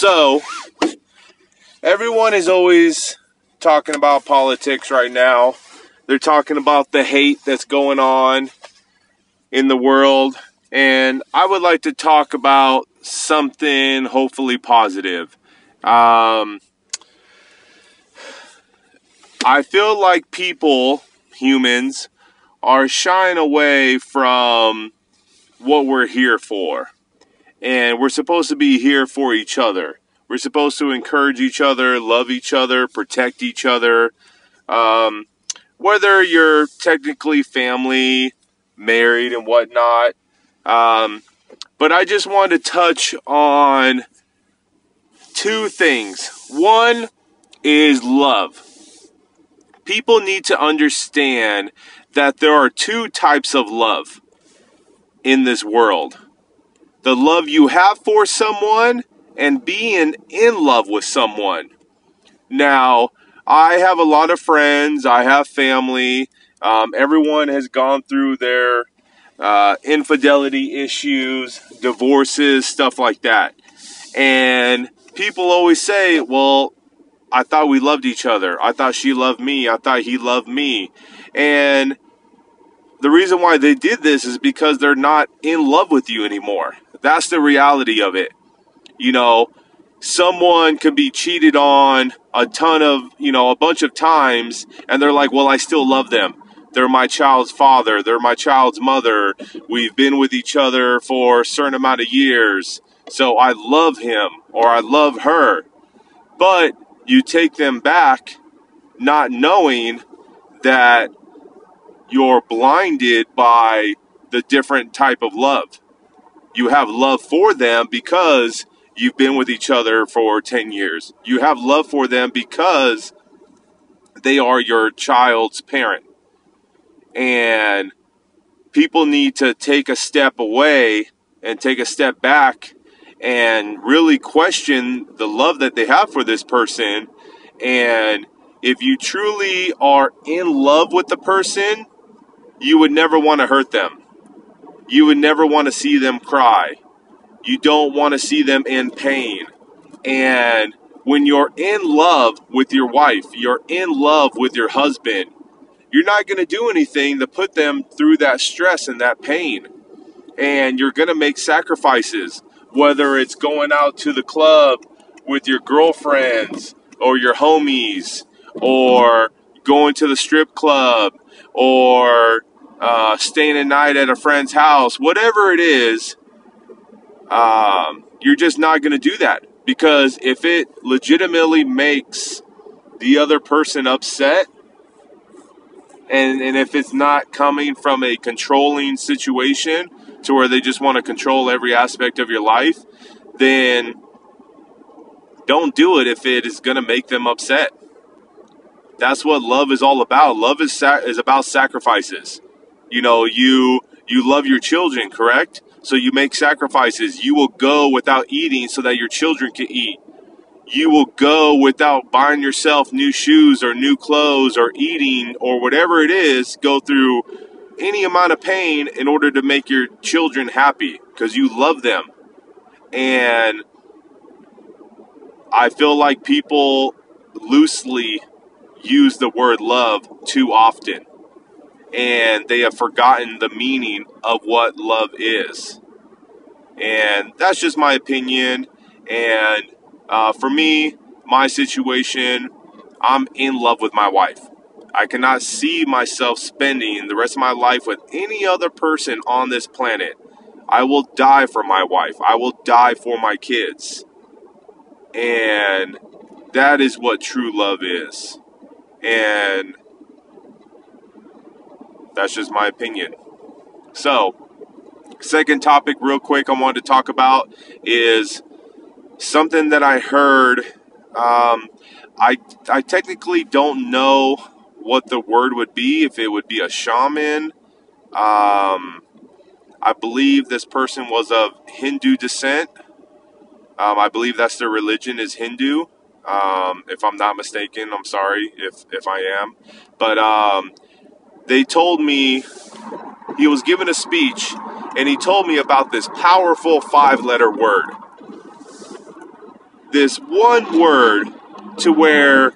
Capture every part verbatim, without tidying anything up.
So, everyone is always talking about politics right now. They're talking about the hate that's going on in the world. And I would like to talk about something hopefully positive. Um, I feel like people, humans, are shying away from what we're here for. And we're supposed to be here for each other. We're supposed to encourage each other, love each other, protect each other. Um, whether you're technically family, married and whatnot. Um, but I just wanted to touch on two things. One is love. People need to understand that there are two types of love in this world. The love you have for someone and being in love with someone. Now, I have a lot of friends. I have family. Um, everyone has gone through their uh, infidelity issues, divorces, stuff like that. And people always say, well, I thought we loved each other. I thought she loved me. I thought he loved me. And the reason why they did this is because they're not in love with you anymore. That's the reality of it. You know, someone could be cheated on a ton of, you know, a bunch of times, and they're like, well, I still love them. They're my child's father. They're my child's mother. We've been with each other for a certain amount of years. So I love him or I love her. But you take them back not knowing that you're blinded by the different type of love. You have love for them because you've been with each other for ten years. You have love for them because they are your child's parent. And people need to take a step away and take a step back and really question the love that they have for this person. And if you truly are in love with the person, you would never want to hurt them. You would never want to see them cry. You don't want to see them in pain. And when you're in love with your wife, you're in love with your husband, you're not going to do anything to put them through that stress and that pain. And you're going to make sacrifices, whether it's going out to the club with your girlfriends or your homies, or going to the strip club, or uh, staying a night at a friend's house, whatever it is. Um, you're just not going to do that, because if it legitimately makes the other person upset, and, and if it's not coming from a controlling situation to where they just want to control every aspect of your life, then don't do it if it is going to make them upset. That's what love is all about. Love is sa- is about sacrifices. You know, you you love your children, correct? So you make sacrifices. You will go without eating so that your children can eat. You will go without buying yourself new shoes or new clothes or eating or whatever it is, go through any amount of pain in order to make your children happy because you love them. And I feel like people loosely use the word love too often, and they have forgotten the meaning of what love is. And that's just my opinion. And uh, for me, my situation, I'm in love with my wife. I cannot see myself spending the rest of my life with any other person on this planet. I will die for my wife. I will die for my kids. And that is what true love is. And that's just my opinion. So, second topic real quick I wanted to talk about is something that I heard. Um, I, I technically don't know what the word would be, if it would be a shaman. Um, I believe this person was of Hindu descent. Um, I believe that's their religion is Hindu. Um, if I'm not mistaken, I'm sorry if, if I am. But um, they told me, he was giving a speech, and he told me about this powerful five-letter word. this one word to where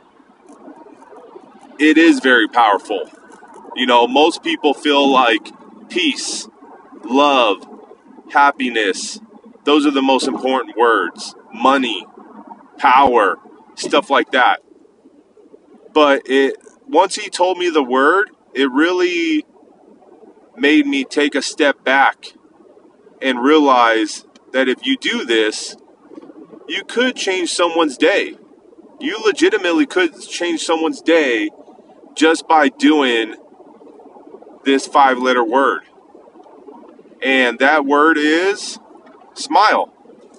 it is very powerful. You know, most people feel like peace, love, happiness, those are the most important words. Money, power, stuff like that. But it once he told me the word, it really made me take a step back and realize that if you do this, you could change someone's day. You legitimately could change someone's day just by doing this five-letter word. And that word is smile.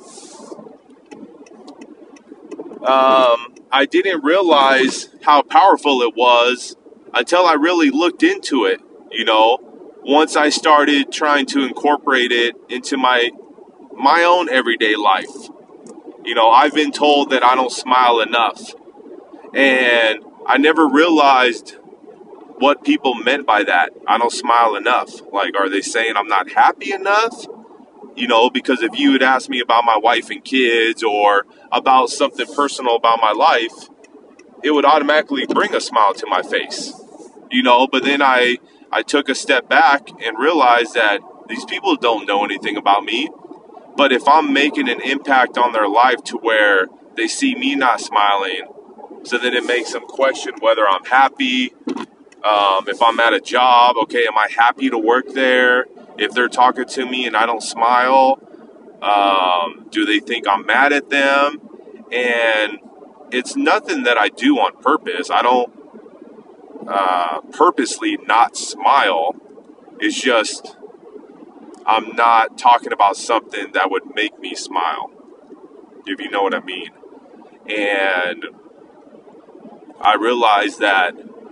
Um, I didn't realize how powerful it was until I really looked into it, you know, once I started trying to incorporate it into my my own everyday life. You know, I've been told that I don't smile enough. And I never realized what people meant by that. I don't smile enough. Like, are they saying I'm not happy enough? You know, because if you had asked me about my wife and kids or about something personal about my life, it would automatically bring a smile to my face. You know, but then I, I took a step back and realized that these people don't know anything about me. But if I'm making an impact on their life to where they see me not smiling, so then it makes them question whether I'm happy. Um, if I'm at a job, okay, am I happy to work there? If they're talking to me and I don't smile, um, do they think I'm mad at them? And it's nothing that I do on purpose. I don't uh, purposely not smile. It's just I'm not talking about something that would make me smile, if you know what I mean. And I realized that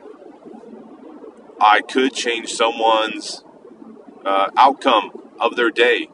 I could change someone's uh, outcome of their day.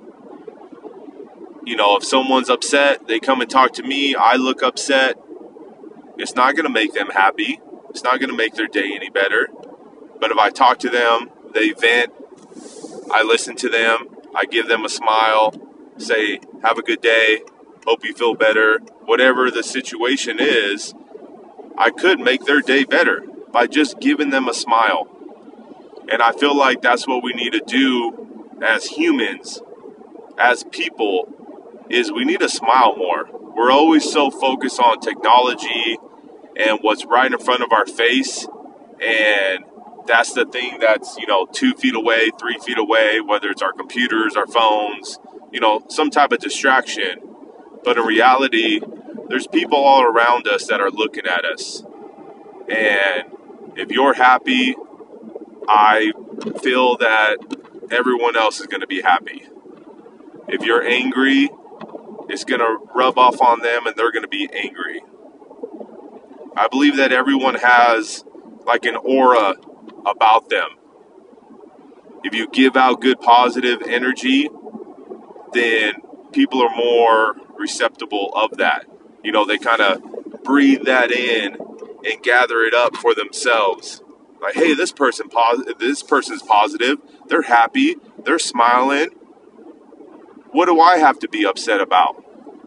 You know, if someone's upset, they come and talk to me, I look upset. It's not going to make them happy. It's not going to make their day any better. But if I talk to them, they vent, I listen to them, I give them a smile, say, have a good day, hope you feel better. Whatever the situation is, I could make their day better by just giving them a smile. And I feel like that's what we need to do as humans, as people, is we need to smile more. We're always so focused on technology and what's right in front of our face. And that's the thing that's, you know, two feet away, three feet away, whether it's our computers, our phones, you know, some type of distraction. But in reality, there's people all around us that are looking at us. And if you're happy, I feel that everyone else is going to be happy. If you're angry, it's going to rub off on them and they're going to be angry. I believe that everyone has like an aura about them. If you give out good positive energy, then people are more receptive of that. You know, they kind of breathe that in and gather it up for themselves. Like, hey, this person, pos- this person's positive. They're happy. They're smiling. What do I have to be upset about?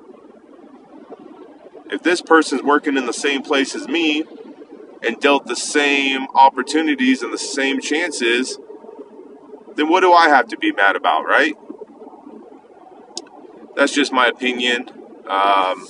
If this person's working in the same place as me and dealt the same opportunities and the same chances, then what do I have to be mad about, right? That's just my opinion. Um,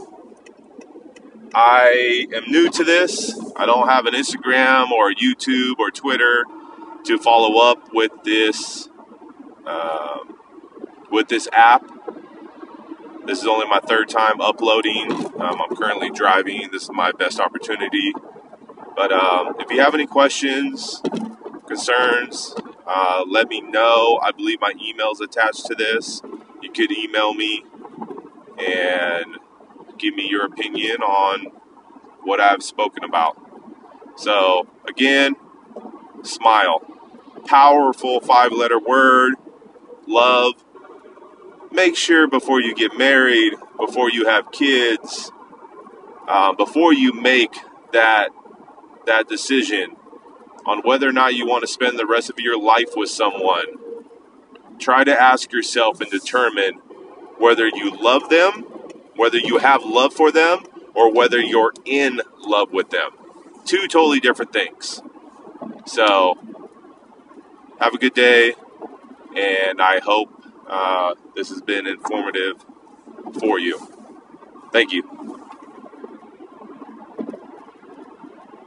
I am new to this. I don't have an Instagram or YouTube or Twitter to follow up with this um, with this app. This is only my third time uploading. Um, I'm currently driving. This is my best opportunity. But um, if you have any questions, concerns, uh, let me know. I believe my email is attached to this. You could email me and give me your opinion on what I've spoken about. So, again, smile. Powerful five-letter word. Love. Make sure before you get married, before you have kids, uh, before you make that that decision on whether or not you want to spend the rest of your life with someone, try to ask yourself and determine whether you love them, whether you have love for them or whether you're in love with them. Two totally different things. So, have a good day, and I hope uh, this has been informative for you. Thank you.